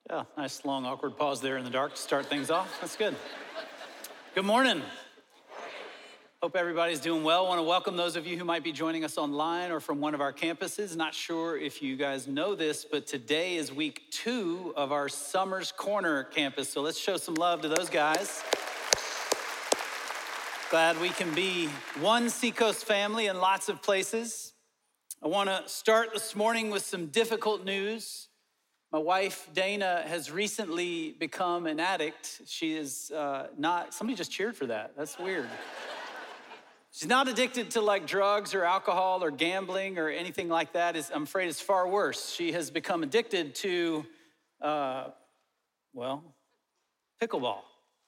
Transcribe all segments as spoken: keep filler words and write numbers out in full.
Yeah, nice long awkward pause there in the dark to start things off. That's good. Good morning. Hope everybody's doing well. I want to welcome those of you who might be joining us online or from one of our campuses. Not sure if you guys know this, but today is week two of our Summers Corner campus. So let's show some love to those guys. Glad we can be one Seacoast family in lots of places. I want to start this morning with some difficult news. My wife, Dana, has recently become an addict. She is uh, not, somebody just cheered for that. That's weird. She's not addicted to like drugs or alcohol or gambling or anything like that. It's, I'm afraid it's far worse. She has become addicted to, uh, well, pickleball.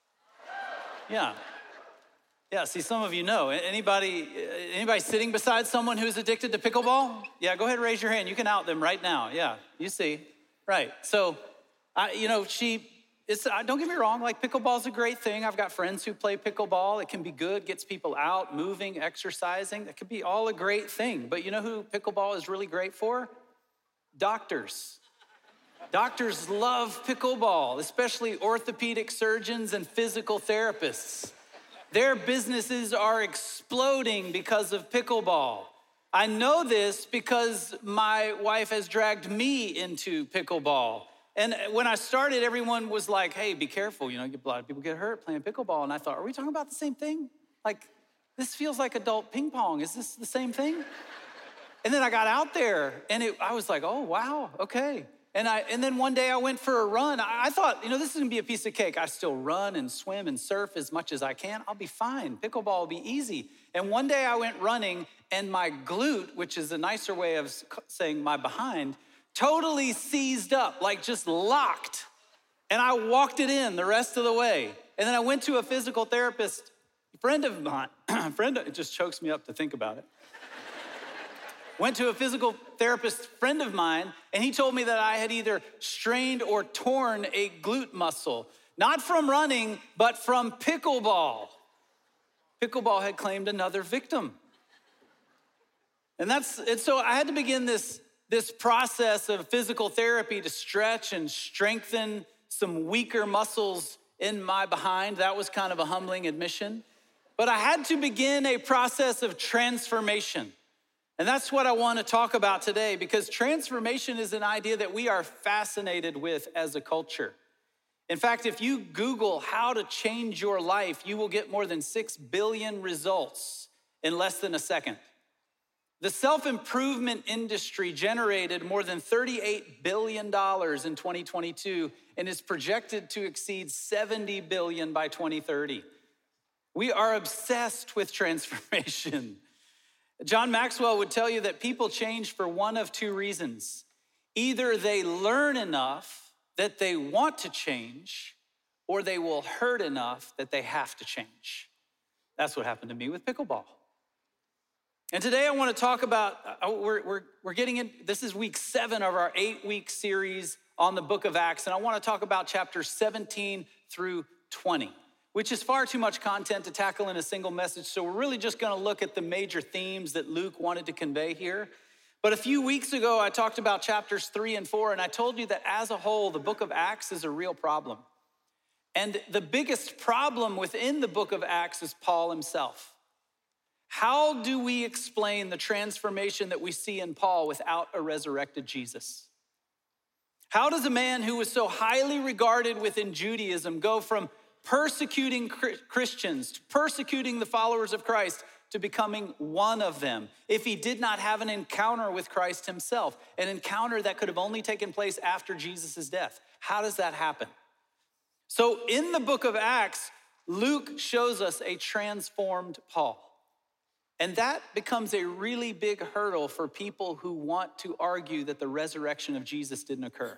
Yeah. Yeah, see, some of you know. Anybody, anybody sitting beside someone who's addicted to pickleball? Yeah, go ahead and raise your hand. You can out them right now. Yeah, you see. Right, so, I, you know, she, it's, don't get me wrong, like pickleball's a great thing. I've got friends who play pickleball. It can be good, gets people out, moving, exercising. It could be all a great thing. But you know who pickleball is really great for? Doctors. Doctors love pickleball, especially orthopedic surgeons and physical therapists. Their businesses are exploding because of pickleball. I know this because my wife has dragged me into pickleball. And when I started, everyone was like, hey, be careful. You know, a lot of people get hurt playing pickleball. And I thought, are we talking about the same thing? Like, this feels like adult ping pong. Is this the same thing? And then I got out there and it, I was like, oh, wow, okay. And I and then one day I went for a run. I, I thought, you know, this is gonna be a piece of cake. I still run and swim and surf as much as I can. I'll be fine. Pickleball will be easy. And one day I went running and my glute, which is a nicer way of saying my behind, totally seized up, like just locked. And I walked it in the rest of the way. And then I went to a physical therapist, friend of mine, friend, of, it just chokes me up to think about it. Went to a physical therapist friend of mine, and he told me that I had either strained or torn a glute muscle, not from running, but from pickleball. Pickleball had claimed another victim. And that's, and so I had to begin this, this process of physical therapy to stretch and strengthen some weaker muscles in my behind. That was kind of a humbling admission. But I had to begin a process of transformation. And that's what I want to talk about today, because transformation is an idea that we are fascinated with as a culture. In fact, if you Google how to change your life, you will get more than six billion results in less than a second. The self-improvement industry generated more than thirty-eight billion dollars in twenty twenty-two and is projected to exceed seventy billion dollars by twenty thirty. We are obsessed with transformation. John Maxwell would tell you that people change for one of two reasons. Either they learn enough that they want to change, or they will hurt enough that they have to change. That's what happened to me with pickleball. And today I want to talk about, uh, we're, we're, we're getting in, this is week seven of our eight-week series on the book of Acts, and I want to talk about chapters seventeen through twenty. Which is far too much content to tackle in a single message. So we're really just gonna look at the major themes that Luke wanted to convey here. But a few weeks ago, I talked about chapters three and four, and I told you that as a whole, the book of Acts is a real problem. And the biggest problem within the book of Acts is Paul himself. How do we explain the transformation that we see in Paul without a resurrected Jesus? How does a man who was so highly regarded within Judaism go from persecuting Christians, persecuting the followers of Christ, to becoming one of them, if he did not have an encounter with Christ himself, an encounter that could have only taken place after Jesus' death? How does that happen? So in the book of Acts, Luke shows us a transformed Paul. And that becomes a really big hurdle for people who want to argue that the resurrection of Jesus didn't occur.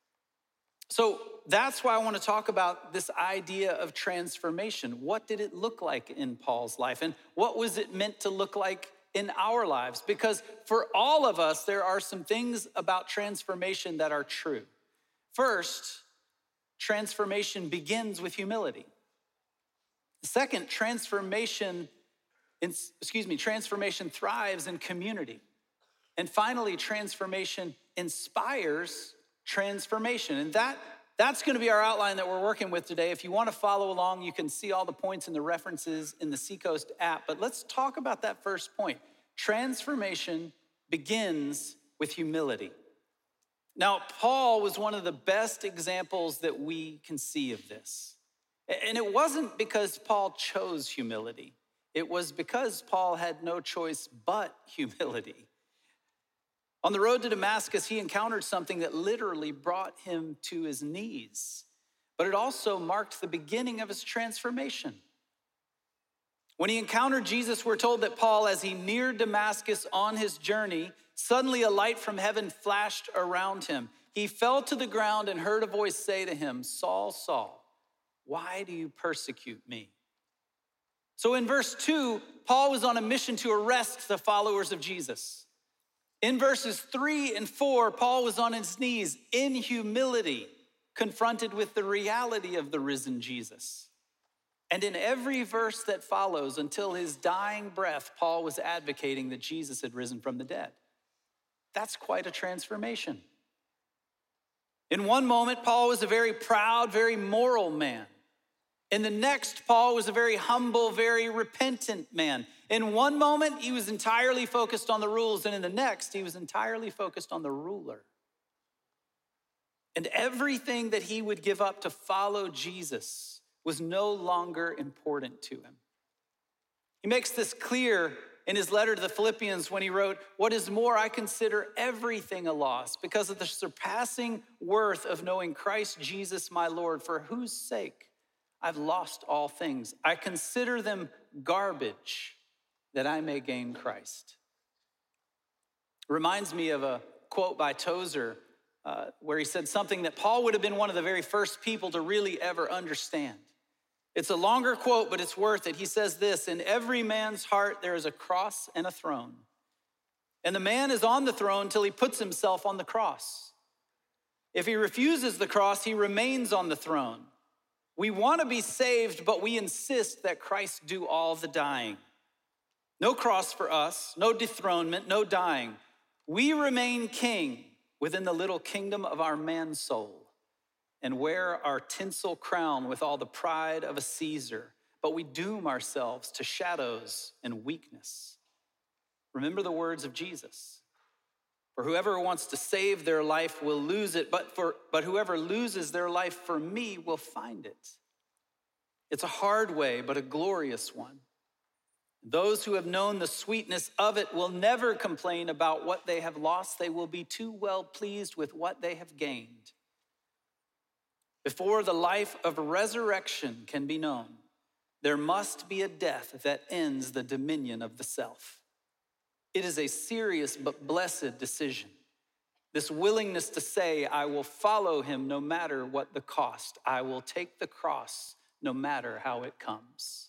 So that's why I want to talk about this idea of transformation. What did it look like in Paul's life? And what was it meant to look like in our lives? Because for all of us, there are some things about transformation that are true. First, transformation begins with humility. Second, transformation, excuse me, transformation thrives in community. And finally, transformation inspires transformation. And that that's going to be our outline that we're working with today. If you want to follow along, you can see all the points and the references in the Seacoast app. But let's talk about that first point. Transformation begins with humility. Now, Paul was one of the best examples that we can see of this. And it wasn't because Paul chose humility. It was because Paul had no choice but humility. On the road to Damascus, he encountered something that literally brought him to his knees, but it also marked the beginning of his transformation. When he encountered Jesus, we're told that Paul, as he neared Damascus on his journey, suddenly a light from heaven flashed around him. He fell to the ground and heard a voice say to him, "Saul, Saul, why do you persecute me?" So in verse two, Paul was on a mission to arrest the followers of Jesus. In verses three and four, Paul was on his knees in humility, confronted with the reality of the risen Jesus. And in every verse that follows, until his dying breath, Paul was advocating that Jesus had risen from the dead. That's quite a transformation. In one moment, Paul was a very proud, very moral man. In the next, Paul was a very humble, very repentant man. In one moment, he was entirely focused on the rules, and in the next, he was entirely focused on the ruler. And everything that he would give up to follow Jesus was no longer important to him. He makes this clear in his letter to the Philippians when he wrote, "What is more, I consider everything a loss because of the surpassing worth of knowing Christ Jesus my Lord, for whose sake I've lost all things. I consider them garbage that I may gain Christ." It reminds me of a quote by Tozer uh, where he said something that Paul would have been one of the very first people to really ever understand. It's a longer quote, but it's worth it. He says this: "In every man's heart there is a cross and a throne. And the man is on the throne till he puts himself on the cross. If he refuses the cross, he remains on the throne. We want to be saved, but we insist that Christ do all the dying. No cross for us, no dethronement, no dying. We remain king within the little kingdom of our man soul and wear our tinsel crown with all the pride of a Caesar, but we doom ourselves to shadows and weakness. Remember the words of Jesus. For whoever wants to save their life will lose it, but, for, but whoever loses their life for me will find it. It's a hard way, but a glorious one. Those who have known the sweetness of it will never complain about what they have lost. They will be too well pleased with what they have gained. Before the life of resurrection can be known, there must be a death that ends the dominion of the self. It is a serious but blessed decision. This willingness to say, I will follow him no matter what the cost. I will take the cross no matter how it comes.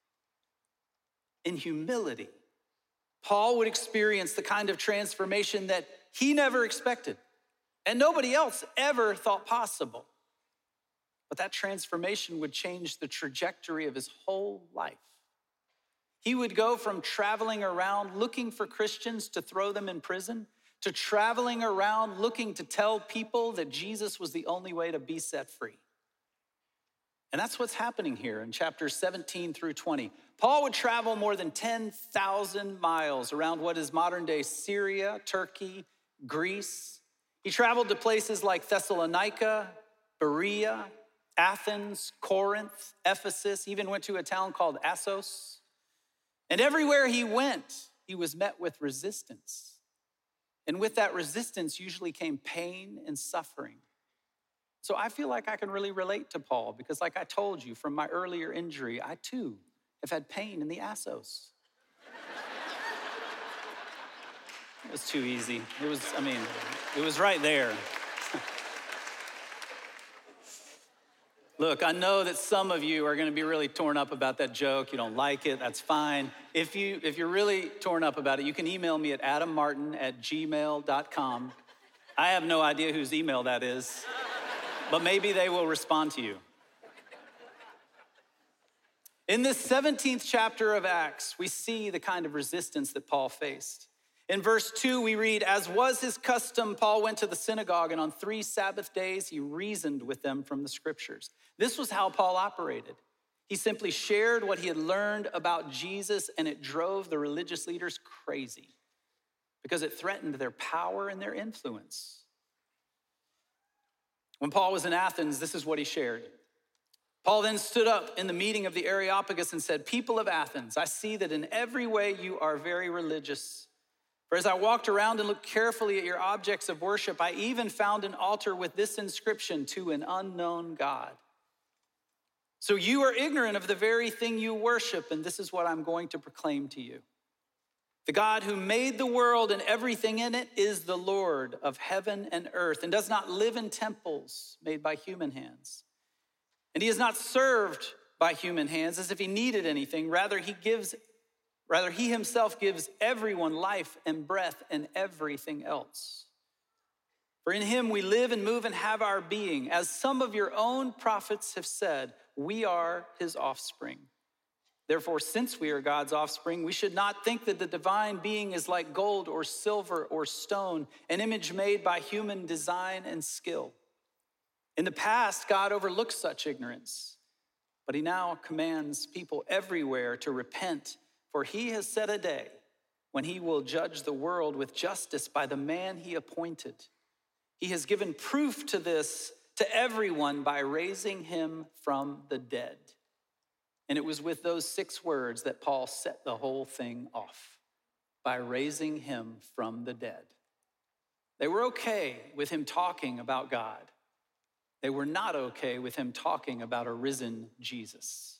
In humility, Paul would experience the kind of transformation that he never expected and nobody else ever thought possible. But that transformation would change the trajectory of his whole life. He would go from traveling around looking for Christians to throw them in prison to traveling around looking to tell people that Jesus was the only way to be set free. And that's what's happening here in chapters seventeen through twenty. Paul would travel more than ten thousand miles around what is modern-day Syria, Turkey, Greece. He traveled to places like Thessalonica, Berea, Athens, Corinth, Ephesus, even went to a town called Assos. And everywhere he went, he was met with resistance. And with that resistance usually came pain and suffering. So I feel like I can really relate to Paul because like I told you from my earlier injury, I too have had pain in the Assos. It was too easy. It was, I mean, it was right there. Look, I know that some of you are gonna be really torn up about that joke. You don't like it, that's fine. If, you, if you're really torn up about it, you can email me at adam martin at gmail dot com. I have no idea whose email that is, but maybe they will respond to you. In this seventeenth chapter of Acts, we see the kind of resistance that Paul faced. In verse two, we read, as was his custom, Paul went to the synagogue, and on three Sabbath days, he reasoned with them from the scriptures. This was how Paul operated. He simply shared what he had learned about Jesus, and it drove the religious leaders crazy because it threatened their power and their influence. When Paul was in Athens, this is what he shared. Paul then stood up in the meeting of the Areopagus and said, people of Athens, I see that in every way you are very religious. For as I walked around and looked carefully at your objects of worship, I even found an altar with this inscription, to an unknown God. So you are ignorant of the very thing you worship, and this is what I'm going to proclaim to you. The God who made the world and everything in it is the Lord of heaven and earth, and does not live in temples made by human hands. And he is not served by human hands as if he needed anything. Rather, he gives Rather, he himself gives everyone life and breath and everything else. For in him we live and move and have our being. As some of your own prophets have said, we are his offspring. Therefore, since we are God's offspring, we should not think that the divine being is like gold or silver or stone, an image made by human design and skill. In the past, God overlooked such ignorance, but he now commands people everywhere to repent. For he has set a day when he will judge the world with justice by the man he appointed. He has given proof to this to everyone by raising him from the dead. And it was with those six words that Paul set the whole thing off, by raising him from the dead. They were okay with him talking about God. They were not okay with him talking about a risen Jesus.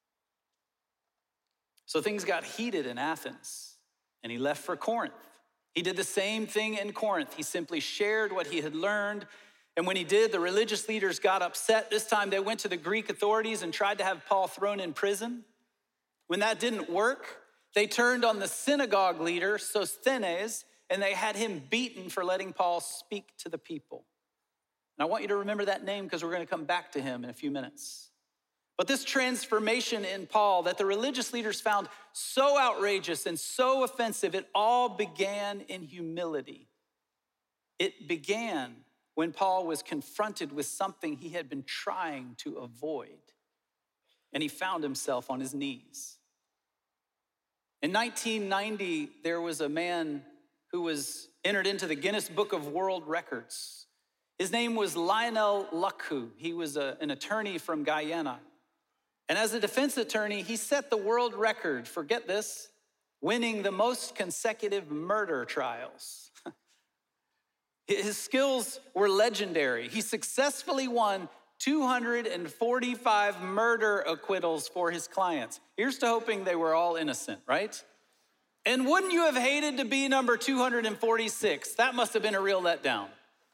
So things got heated in Athens, and he left for Corinth. He did the same thing in Corinth. He simply shared what he had learned, and when he did, the religious leaders got upset. This time they went to the Greek authorities and tried to have Paul thrown in prison. When that didn't work, they turned on the synagogue leader, Sosthenes, and they had him beaten for letting Paul speak to the people. And I want you to remember that name because we're going to come back to him in a few minutes. But this transformation in Paul that the religious leaders found so outrageous and so offensive, it all began in humility. It began when Paul was confronted with something he had been trying to avoid, and he found himself on his knees. In nineteen ninety, there was a man who was entered into the Guinness Book of World Records. His name was Lionel Luckhoo. He was a, an attorney from Guyana. And as a defense attorney, he set the world record for, get this, winning the most consecutive murder trials. His skills were legendary. He successfully won two hundred forty-five murder acquittals for his clients. Here's to hoping they were all innocent, right? And wouldn't you have hated to be number two hundred forty-six? That must have been a real letdown.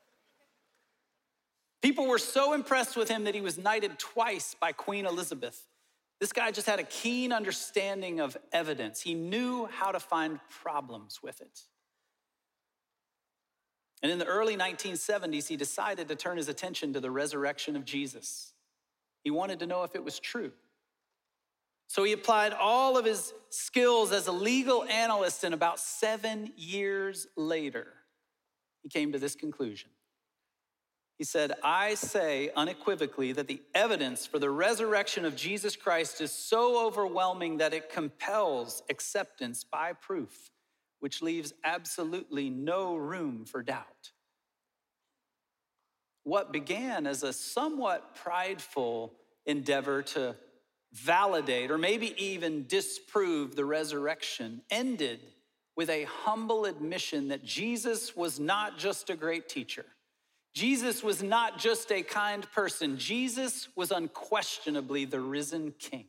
People were so impressed with him that he was knighted twice by Queen Elizabeth. This guy just had a keen understanding of evidence. He knew how to find problems with it. And in the early nineteen seventies, he decided to turn his attention to the resurrection of Jesus. He wanted to know if it was true. So he applied all of his skills as a legal analyst, and about seven years later, he came to this conclusion. He said, I say unequivocally that the evidence for the resurrection of Jesus Christ is so overwhelming that it compels acceptance by proof, which leaves absolutely no room for doubt. What began as a somewhat prideful endeavor to validate or maybe even disprove the resurrection ended with a humble admission that Jesus was not just a great teacher. Jesus was not just a kind person. Jesus was unquestionably the risen King.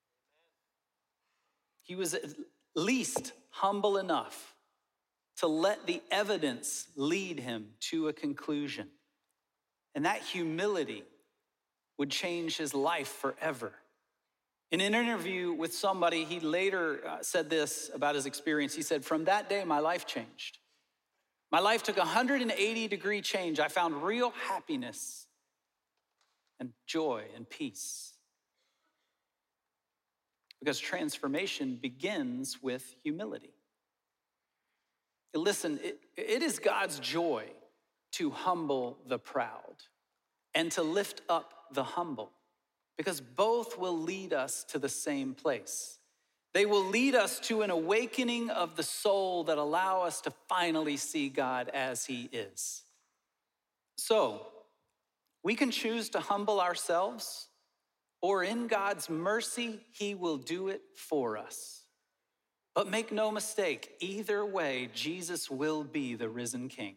He was at least humble enough to let the evidence lead him to a conclusion. And that humility would change his life forever. In an interview with somebody, he later uh, said this about his experience. He said, from that day, my life changed. My life took a one hundred eighty degree change. I found real happiness and joy and peace. Because transformation begins with humility. Listen, it, it is God's joy to humble the proud and to lift up the humble, because both will lead us to the same place. They will lead us to an awakening of the soul that allow us to finally see God as he is. So, we can choose to humble ourselves, or in God's mercy, he will do it for us. But make no mistake, either way, Jesus will be the risen King.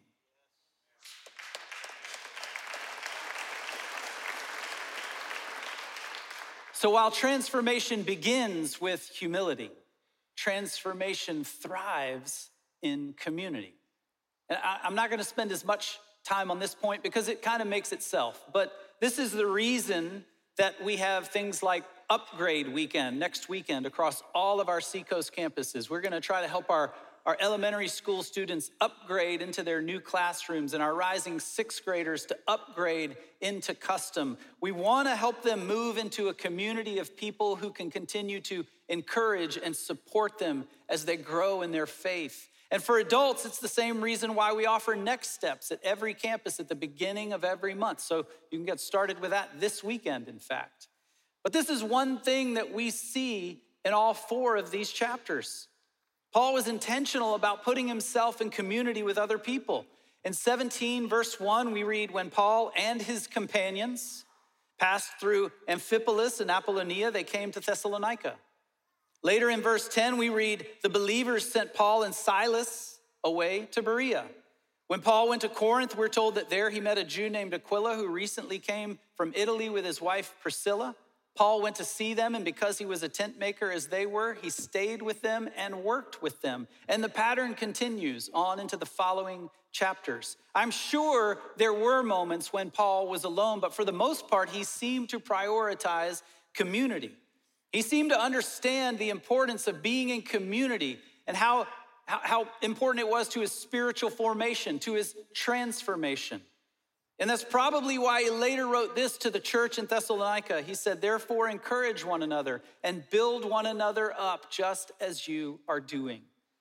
So while transformation begins with humility, transformation thrives in community. And I, I'm not going to spend as much time on this point because it kind of makes itself. But this is the reason that we have things like Upgrade Weekend next weekend across all of our Seacoast campuses. We're going to try to help our, our elementary school students upgrade into their new classrooms and our rising sixth graders to upgrade into custom. We want to help them move into a community of people who can continue to encourage and support them as they grow in their faith. And for adults, it's the same reason why we offer Next Steps at every campus at the beginning of every month. So you can get started with that this weekend, in fact. But this is one thing that we see in all four of these chapters. Paul was intentional about putting himself in community with other people. In seventeen, verse one, we read, when Paul and his companions passed through Amphipolis and Apollonia, they came to Thessalonica. Later in verse ten, we read, the believers sent Paul and Silas away to Berea. When Paul went to Corinth, we're told that there he met a Jew named Aquila who recently came from Italy with his wife Priscilla. Paul went to see them, and because he was a tent maker as they were, he stayed with them and worked with them. And the pattern continues on into the following chapters. I'm sure there were moments when Paul was alone, but for the most part, he seemed to prioritize community. He seemed to understand the importance of being in community and how, how, how important it was to his spiritual formation, to his transformation. And that's probably why he later wrote this to the church in Thessalonica. He said, therefore, encourage one another and build one another up just as you are doing.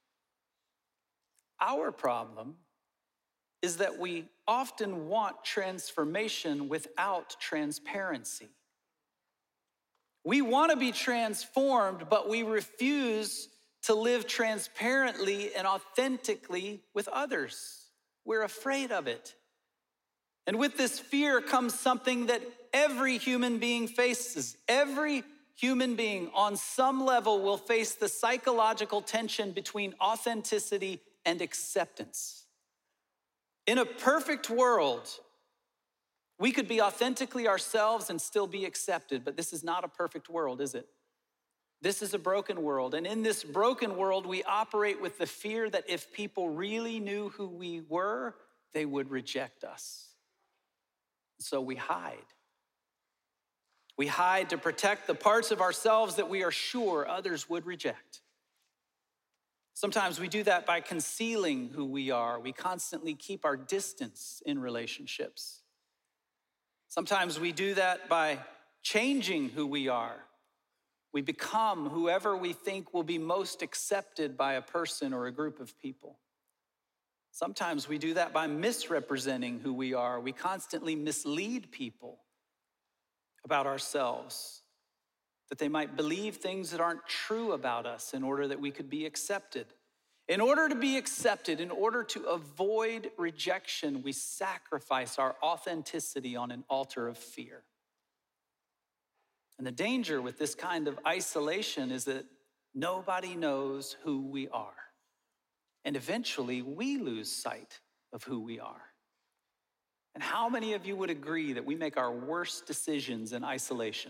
Our problem is that we often want transformation without transparency. We want to be transformed, but we refuse to live transparently and authentically with others. We're afraid of it. And with this fear comes something that every human being faces. Every human being on some level will face the psychological tension between authenticity and acceptance. In a perfect world, we could be authentically ourselves and still be accepted, but this is not a perfect world, is it? This is a broken world. And in this broken world, we operate with the fear that if people really knew who we were, they would reject us. So we hide. We hide to protect the parts of ourselves that we are sure others would reject. Sometimes we do that by concealing who we are. We constantly keep our distance in relationships. Sometimes we do that by changing who we are. We become whoever we think will be most accepted by a person or a group of people. Sometimes we do that by misrepresenting who we are. We constantly mislead people about ourselves, that they might believe things that aren't true about us in order that we could be accepted. In order to be accepted, in order to avoid rejection, we sacrifice our authenticity on an altar of fear. And the danger with this kind of isolation is that nobody knows who we are. And eventually, we lose sight of who we are. And how many of you would agree that we make our worst decisions in isolation?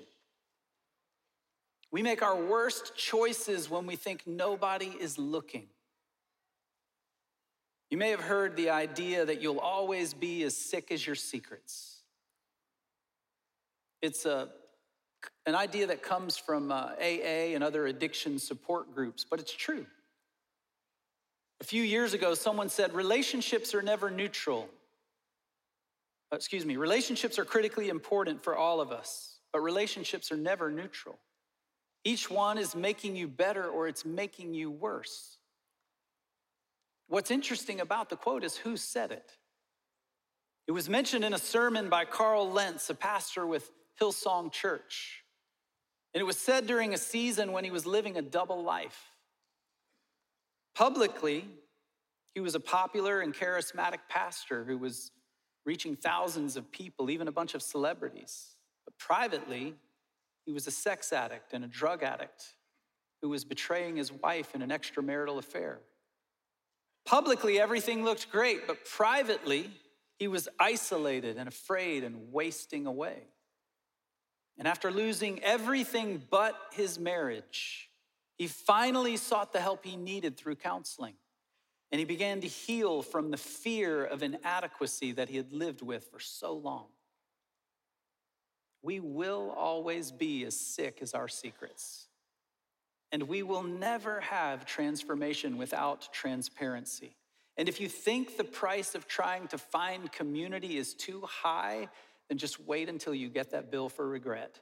We make our worst choices when we think nobody is looking. You may have heard the idea that you'll always be as sick as your secrets. It's a, an idea that comes from uh, A A and other addiction support groups, but it's true. A few years ago, someone said, relationships are never neutral. Excuse me, relationships are critically important for all of us, but relationships are never neutral. Each one is making you better or it's making you worse. What's interesting about the quote is who said it. It was mentioned in a sermon by Carl Lentz, a pastor with Hillsong Church. And it was said during a season when he was living a double life. Publicly, he was a popular and charismatic pastor who was reaching thousands of people, even a bunch of celebrities. But privately, he was a sex addict and a drug addict who was betraying his wife in an extramarital affair. Publicly, everything looked great, but privately, he was isolated and afraid and wasting away. And after losing everything but his marriage, he finally sought the help he needed through counseling. And he began to heal from the fear of inadequacy that he had lived with for so long. We will always be as sick as our secrets. And we will never have transformation without transparency. And if you think the price of trying to find community is too high, then just wait until you get that bill for regret.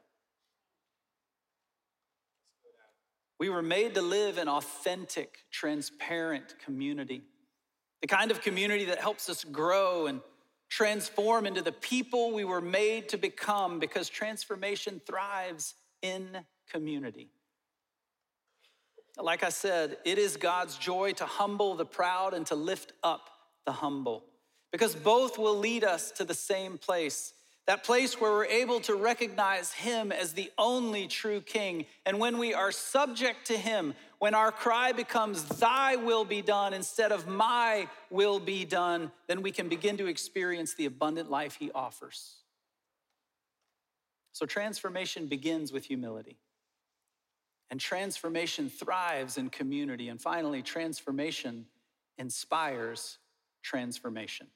We were made to live in authentic, transparent community. The kind of community that helps us grow and transform into the people we were made to become, because transformation thrives in community. Like I said, it is God's joy to humble the proud and to lift up the humble, because both will lead us to the same place, that place where we're able to recognize him as the only true king. And when we are subject to him, when our cry becomes thy will be done instead of my will be done, then we can begin to experience the abundant life he offers. So transformation begins with humility. And transformation thrives in community. And finally, transformation inspires transformation.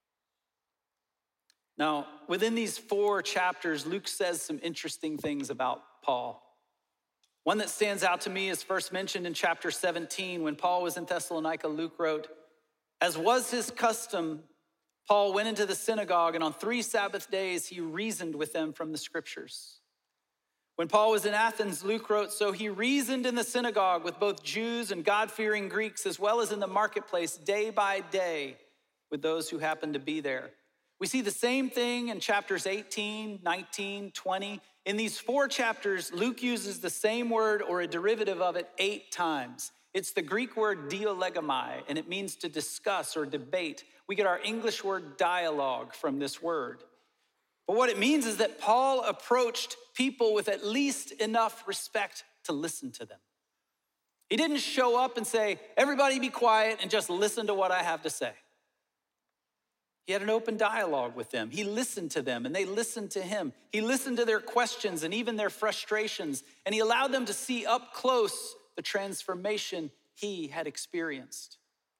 Now, within these four chapters, Luke says some interesting things about Paul. One that stands out to me is first mentioned in chapter seventeen. When Paul was in Thessalonica, Luke wrote, "As was his custom, Paul went into the synagogue, and on three Sabbath days he reasoned with them from the scriptures." When Paul was in Athens, Luke wrote, "So he reasoned in the synagogue with both Jews and God-fearing Greeks, as well as in the marketplace day by day with those who happened to be there." We see the same thing in chapters eighteen, nineteen, twenty. In these four chapters, Luke uses the same word or a derivative of it eight times. It's the Greek word dialegomai, and it means to discuss or debate. We get our English word dialogue from this word. But what it means is that Paul approached people with at least enough respect to listen to them. He didn't show up and say, "Everybody be quiet and just listen to what I have to say." He had an open dialogue with them. He listened to them and they listened to him. He listened to their questions and even their frustrations, and he allowed them to see up close the transformation he had experienced.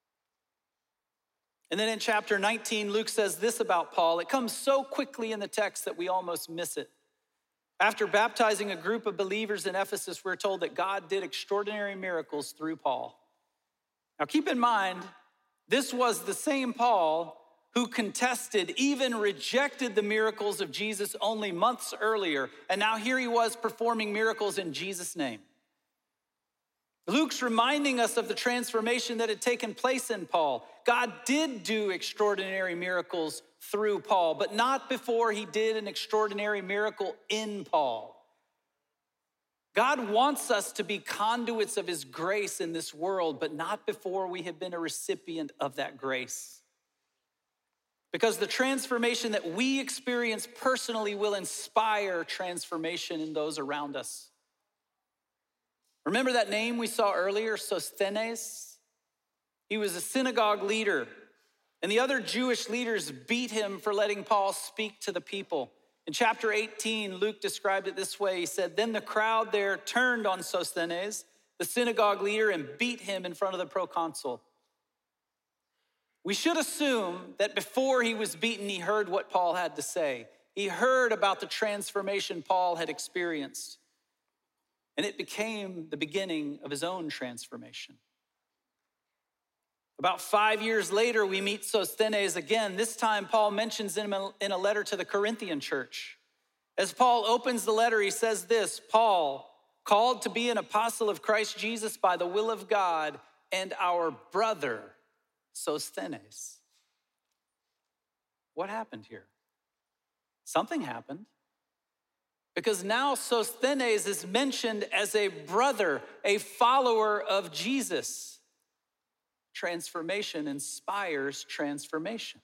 And then in chapter nineteen, Luke says this about Paul. It comes so quickly in the text that we almost miss it. After baptizing a group of believers in Ephesus, we're told that God did extraordinary miracles through Paul. Now keep in mind, this was the same Paul who contested, even rejected the miracles of Jesus only months earlier. And now here he was performing miracles in Jesus' name. Luke's reminding us of the transformation that had taken place in Paul. God did do extraordinary miracles through Paul, but not before he did an extraordinary miracle in Paul. God wants us to be conduits of his grace in this world, but not before we have been a recipient of that grace. Because the transformation that we experience personally will inspire transformation in those around us. Remember that name we saw earlier, Sosthenes? He was a synagogue leader, and the other Jewish leaders beat him for letting Paul speak to the people. In chapter eighteen, Luke described it this way. He said, "Then the crowd there turned on Sosthenes, the synagogue leader, and beat him in front of the proconsul." We should assume that before he was beaten, he heard what Paul had to say. He heard about the transformation Paul had experienced. And it became the beginning of his own transformation. About five years later, we meet Sosthenes again. This time, Paul mentions him in a letter to the Corinthian church. As Paul opens the letter, he says this, "Paul, called to be an apostle of Christ Jesus by the will of God, and our brother Sosthenes. What happened here? Something happened. Because now Sosthenes is mentioned as a brother, a follower of Jesus. Transformation inspires transformation.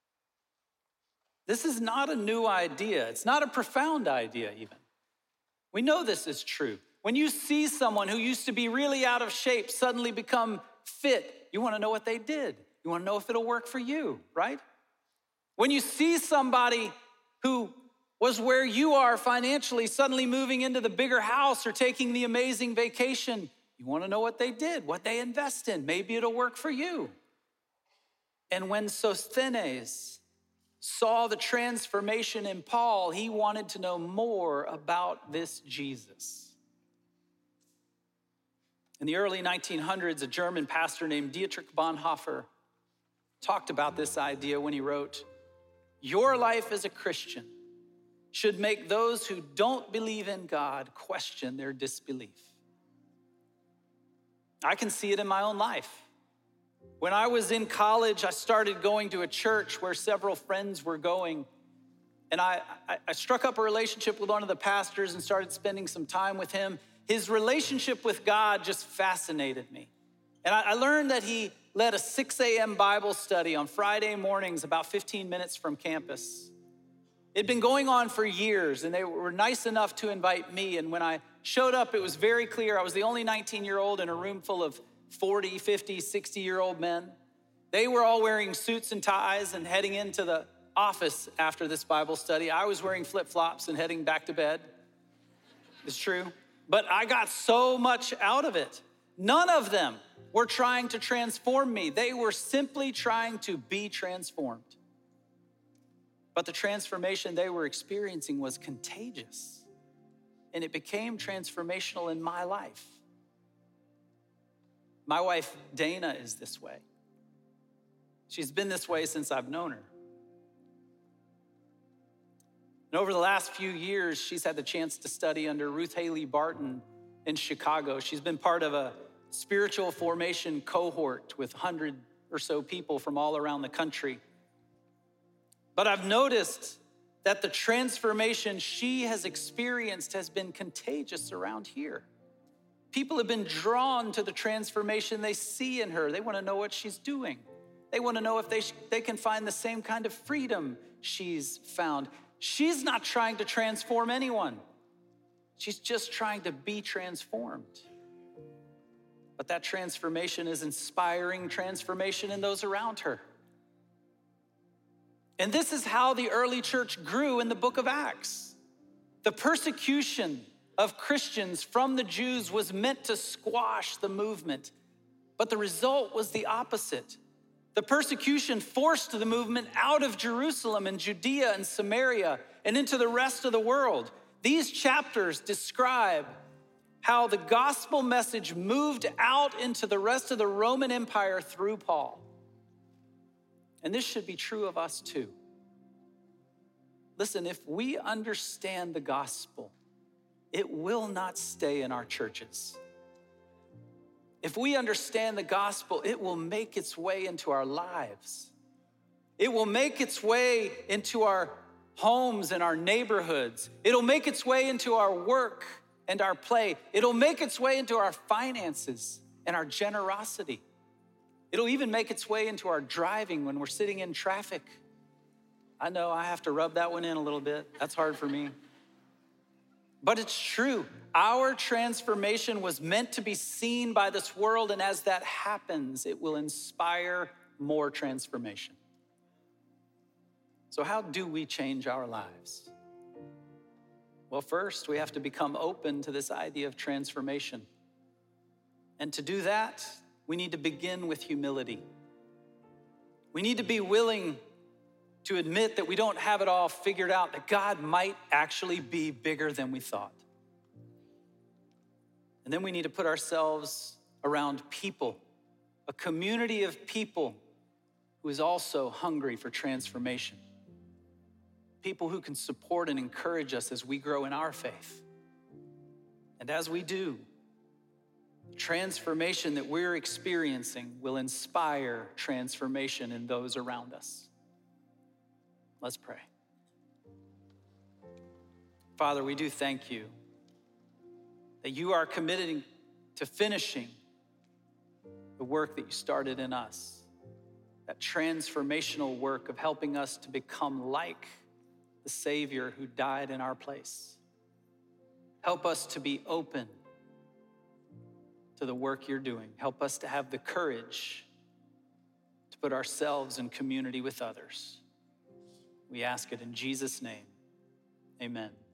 This is not a new idea. It's not a profound idea even. We know this is true. When you see someone who used to be really out of shape suddenly become fit, you want to know what they did. You want to know if it'll work for you, right? When you see somebody who was where you are financially suddenly moving into the bigger house or taking the amazing vacation, you want to know what they did, what they invest in. Maybe it'll work for you. And when Sosthenes saw the transformation in Paul, he wanted to know more about this Jesus. In the early nineteen hundreds, a German pastor named Dietrich Bonhoeffer talked about this idea when he wrote, "Your life as a Christian should make those who don't believe in God question their disbelief." I can see it in my own life. When I was in college, I started going to a church where several friends were going. And I, I, I struck up a relationship with one of the pastors and started spending some time with him. His relationship with God just fascinated me. And I, I learned that he led a six a.m. Bible study on Friday mornings about fifteen minutes from campus. It'd been going on for years, and they were nice enough to invite me. And when I showed up, it was very clear I was the only nineteen-year-old in a room full of forty, fifty, sixty-year-old men. They were all wearing suits and ties and heading into the office after this Bible study. I was wearing flip-flops and heading back to bed. It's true. But I got so much out of it. None of them were trying to transform me. They were simply trying to be transformed. But the transformation they were experiencing was contagious, and it became transformational in my life. My wife, Dana, is this way. She's been this way since I've known her. And over the last few years, she's had the chance to study under Ruth Haley Barton in Chicago. She's been part of a spiritual formation cohort with one hundred or so people from all around the country. But I've noticed that the transformation she has experienced has been contagious around here. People have been drawn to the transformation they see in her. They want to know what she's doing. They want to know if they, they can find the same kind of freedom she's found. She's not trying to transform anyone. She's just trying to be transformed. But that transformation is inspiring transformation in those around her. And this is how the early church grew in the book of Acts. The persecution of Christians from the Jews was meant to squash the movement, but the result was the opposite. The persecution forced the movement out of Jerusalem and Judea and Samaria and into the rest of the world. These chapters describe how the gospel message moved out into the rest of the Roman Empire through Paul. And this should be true of us too. Listen, if we understand the gospel, it will not stay in our churches. If we understand the gospel, it will make its way into our lives. It will make its way into our homes and our neighborhoods. It'll make its way into our work and our play. It'll make its way into our finances and our generosity. It'll even make its way into our driving when we're sitting in traffic. I know I have to rub that one in a little bit. That's hard for me. But it's true. Our transformation was meant to be seen by this world, and as that happens, it will inspire more transformation. So how do we change our lives? Well, first, we have to become open to this idea of transformation. And to do that, we need to begin with humility. We need to be willing to admit that we don't have it all figured out, that God might actually be bigger than we thought. And then we need to put ourselves around people, a community of people who is also hungry for transformation. People who can support and encourage us as we grow in our faith. And as we do, Transformation that we're experiencing will inspire transformation in those around us. Let's pray. Father, we do thank you that you are committed to finishing the work that you started in us, that transformational work of helping us to become like the Savior who died in our place. Help us to be open to the work you're doing. Help us to have the courage to put ourselves in community with others. We ask it in Jesus' name. Amen.